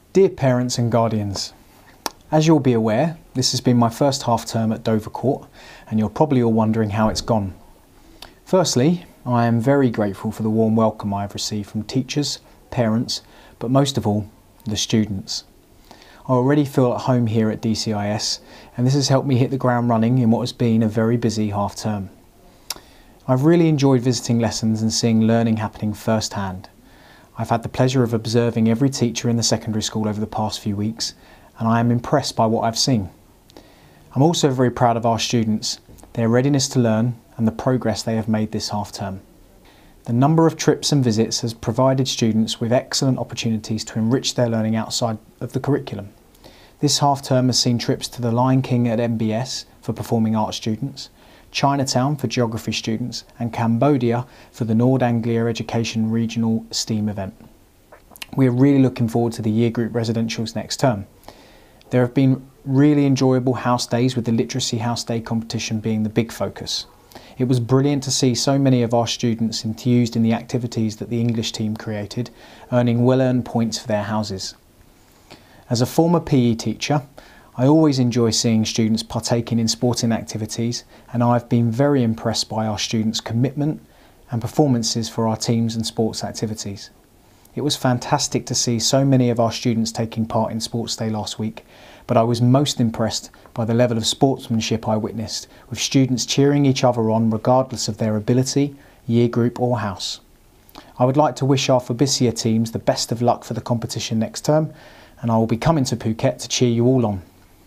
Dear parents and guardians, as you'll be aware, this has been my first half term at Dovercourt and you're probably all wondering how it's gone. Firstly, I am very grateful for the warm welcome I have received from teachers, parents, but most of all, the students. I already feel at home here at DCIS and this has helped me hit the ground running in what has been a very busy half term. I've really enjoyed visiting lessons and seeing learning happening firsthand. I've had the pleasure of observing every teacher in the secondary school over the past few weeks and I am impressed by what I've seen. I'm also very proud of our students, their readiness to learn and the progress they have made this half term. The number of trips and visits has provided students with excellent opportunities to enrich their learning outside of the curriculum. This half term has seen trips to the Lion King at MBS for performing arts students, Chinatown for geography students and Cambodia for the Nord Anglia Education Regional STEAM event. We are really looking forward to the year group residentials next term. There have been really enjoyable house days with the Literacy House Day competition being the big focus. It was brilliant to see so many of our students enthused in the activities that the English team created, earning well-earned points for their houses. As a former PE teacher, I always enjoy seeing students partaking in sporting activities and I've been very impressed by our students' commitment and performances for our teams and sports activities. It was fantastic to see so many of our students taking part in Sports Day last week, but I was most impressed by the level of sportsmanship I witnessed, with students cheering each other on regardless of their ability, year group or house. I would like to wish our Fabicia teams the best of luck for the competition next term, and I will be coming to Phuket to cheer you all on.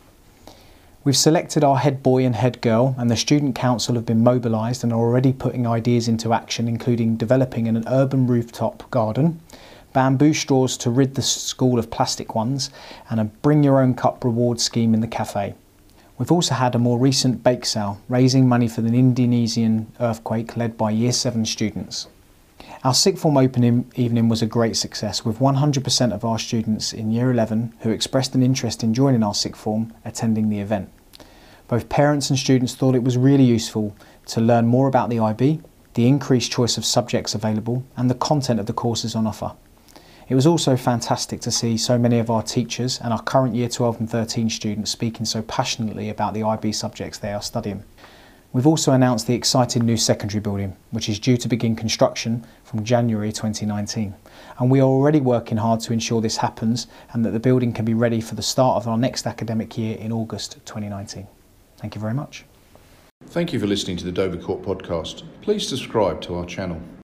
We've selected our head boy and head girl and the student council have been mobilised and are already putting ideas into action, including developing an urban rooftop garden, bamboo straws to rid the school of plastic ones and a bring your own cup reward scheme in the cafe. We've also had a more recent bake sale raising money for the Indonesian earthquake led by Year 7 students. Our sixth form opening evening was a great success with 100% of our students in Year 11 who expressed an interest in joining our sixth form attending the event. Both parents and students thought it was really useful to learn more about the IB, the increased choice of subjects available and the content of the courses on offer. It was also fantastic to see so many of our teachers and our current Year 12 and 13 students speaking so passionately about the IB subjects they are studying. We've also announced the exciting new secondary building, which is due to begin construction from January 2019. And we are already working hard to ensure this happens and that the building can be ready for the start of our next academic year in August 2019. Thank you very much. Thank you for listening to the Dovercourt podcast. Please subscribe to our channel.